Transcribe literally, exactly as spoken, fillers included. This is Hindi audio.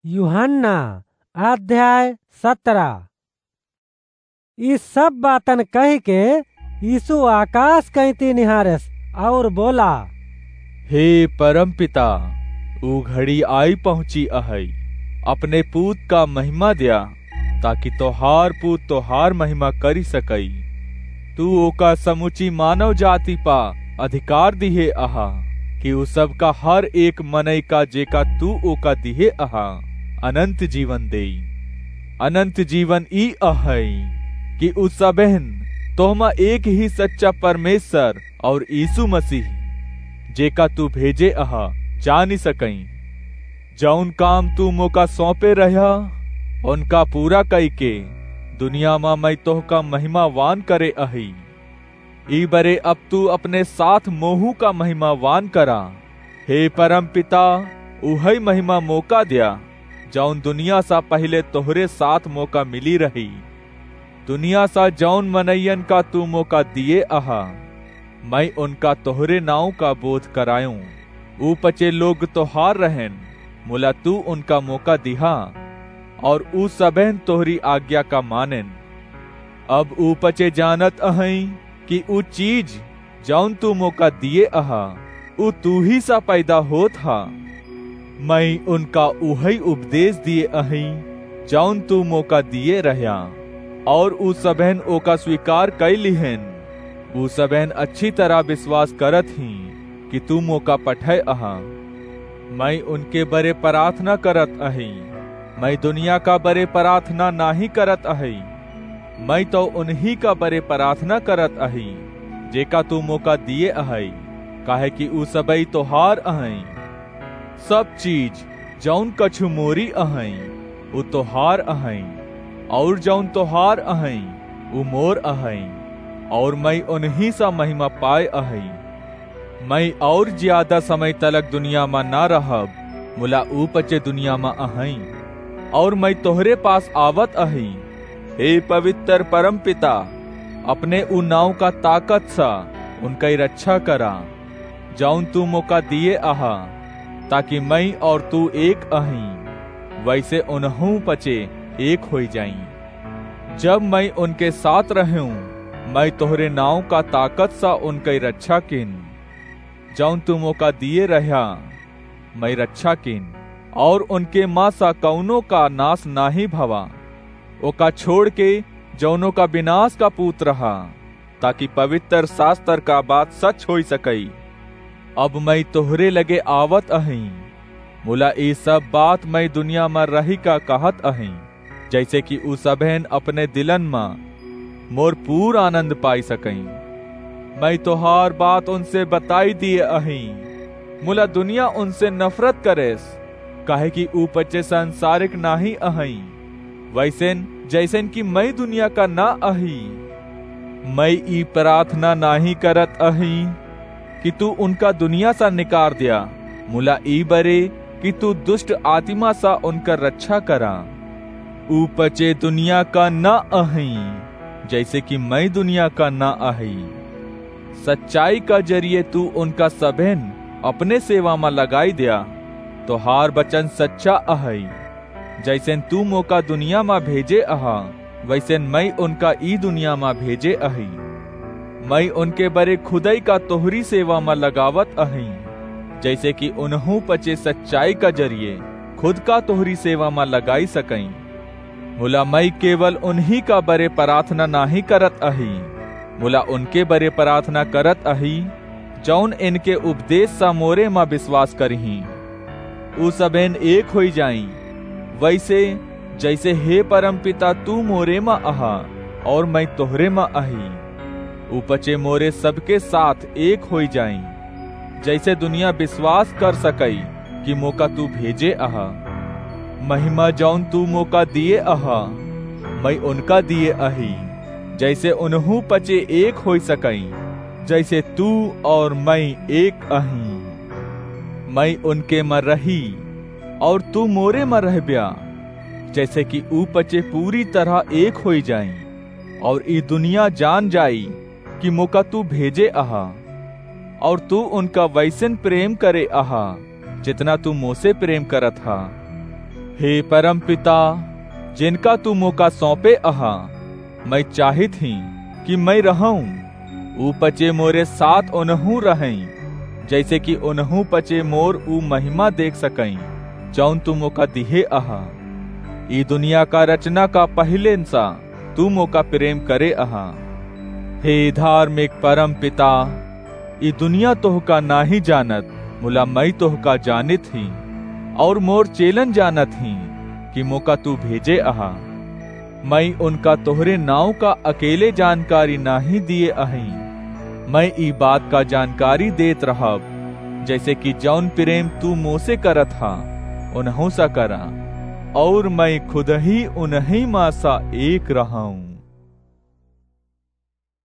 यूहन्ना अध्याय सत्रह। इस सब बातन कह के यीशु आकाश कहती निहारस और बोला, हे परमपिता, ऊ घड़ी आई पहुंची अहई। अपने पूत का महिमा दिया, ताकि तोहार पूत तोहार महिमा करी सकई। तू ओका समुची मानव जाति पा अधिकार दिहे अहा, कि उ सब का हर एक मनई का जेका तू ओका दिहे अहा अनंत जीवन देई। अनंत जीवन ई अहई कि उ सबहन तोहमा एक ही सच्चा परमेश्वर और यीशु मसीह जेका तू भेजे अहा जानी सकई। जौन काम तू मोका सौंपे रहा उनका पूरा कई के दुनिया मा मैं तोहका महिमावान करे अही। ई बरे अब तू अपने साथ मोहू का महिमावान करा। हे परम पिता, उहई महिमा मौका दिया जौन दुनिया सा पहले तोहरे साथ मौका मिली रही। दुनिया सा जौन मनैयन का तू मौका दिए अहा, मैं उनका तोहरे नाव का बोध करायूं। ऊ पचे लोग तोहार रहन, मुला तू उनका मौका दिहा और ऊ सबहन तोहरी आज्ञा का मानेन। अब ऊ पचे जानत अहई कि ऊ चीज जौन तू मौका दिए अहा ऊ तू ही सा पैदा होत हा। मैं उनका उहई उपदेश दिए अही जौन तू मौका दिए रहया, और ऊ सबहन ओका स्वीकार कई लिहन। ऊ सबहन अच्छी तरह विश्वास करत ही कि तू मौका पठय अहा। मैं उनके बरे प्रार्थना करत अही। मैं दुनिया का बरे प्रार्थना नाही करत अही, मैं तो उन्हीं का बरे प्रार्थना करत अही जेका तू मौका दिए अहई, काहे कि ऊ सबई तोहार अहई। सब चीज जौन कछु मोरी अहई ऊ तोहार अहई, और जौन तोहार अहई ऊ मोर अहई, और मैं उन्हीं सा महिमा पाए अहई। मैं और ज्यादा समय तलक दुनिया में ना रहब, मुला ऊ पचे दुनिया में अहई, और मैं तोहरे पास आवत अही। हे पवित्र परम पिता, अपने ऊ नाव का ताकत सा उनका रक्षा करा जौन तू मौका दिए अहा, ताकि मैं और तू एक अही वैसे उन्हों पचे एक होई जाई। जब मैं उनके साथ रहूं, मैं तोहरे नाव का ताकत सा उनका रक्षा किन जौन तू मौका दिए रहा मैं रक्षा किन, और उनके माँ सा कौनों का नाश नाही भवा। ओका छोड़ के जौनों का विनाश का पूत रहा, ताकि पवित्र शास्त्र का बात सच हो सकई। अब मैं तोहरे लगे आवत अही, मुला ये सब बात मैं दुनिया में रही का कहत अही, जैसे कि ऊ सबहन अपने दिलन में मोर पूर आनंद पाई सकई। मैं तोहार बात उनसे बताई दिए अही, मुला दुनिया उनसे नफरत करेस, काहे कि ऊ पचे सांसारिक नाही अही वैसेन जैसन कि मैं दुनिया का ना अही। मैं ई प्रार्थना नाही करत अही कि तू उनका दुनिया सा निकार दिया, मुला ई बरे कि तू दुष्ट आत्मा सा उनका रक्षा करा। ऊ पचे दुनिया का ना अही, जैसे कि मैं दुनिया का ना अही। सच्चाई का जरिए तू उनका सबहन अपने सेवा में लगाई दिया। तो हार बचन सच्चा अहई, जैसे तू मौका दुनिया में भेजे अहा वैसे मैं उनका ई दुनिया में भेजे अही। मैं उनके बरे खुदाई का तोहरी सेवा में लगावत अही, जैसे कि उन्हों पचे सच्चाई का जरिए खुद का तोहरी सेवा में लगाई सकई। मुला मैं केवल उन्हीं का बरे प्रार्थना नाही करत अही, मुला उनके बरे प्रार्थना करत अही जौन इनके उपदेश सा मोरे में विश्वास करही। ऊ सबेन एक होई जाई, वैसे जैसे हे परम पिता तू मोरे में अहा और मैं तोहरे में अही, ऊ पचे मोरे सबके साथ एक होई जाई, जैसे दुनिया विश्वास कर सकई कि मौका तू भेजे अहा। महिमा जौन तू मौका दिए अहा मैं उनका दिए अही, जैसे उन्हों पचे एक होई सकई, जैसे तू और मैं एक अही। मैं उनके में रही और तू मोरे में रह ब्या, जैसे कि ऊ पचे पूरी तरह एक होई जाई, और ई दुनिया जान जाई कि मौका तू भेजे अहा, और तू उनका वैसन प्रेम करे अहा जितना तू मोसे प्रेम करत हा। हे परमपिता, जिनका तू मौका सौंपे अहा, मैं चाहत ही कि मैं रहूं, ऊ पचे मोरे साथ ओनहू रहें, जैसे कि ओनहू पचे मोर ऊ महिमा देख सकई जौन तू मौका दिहे अहा। ई दुनिया का रचना का पहले सा तू मौका प्रेम करे अहा। हे धार्मिक परम पिता, ई दुनिया तोहका नाही जानत, मुला मैं तोहका जानित ही, और मोर चेलन जानत ही कि मौका तू भेजे अहा। मैं उनका तोहरे नाव का अकेले जानकारी नाही दिए अही, मैं ई बात का जानकारी देत रहब, जैसे कि जौन प्रेम तू मोसे करत हा उन्हों सा करा, और मैं खुद ही उन्हीं मासा एक रहा हूं।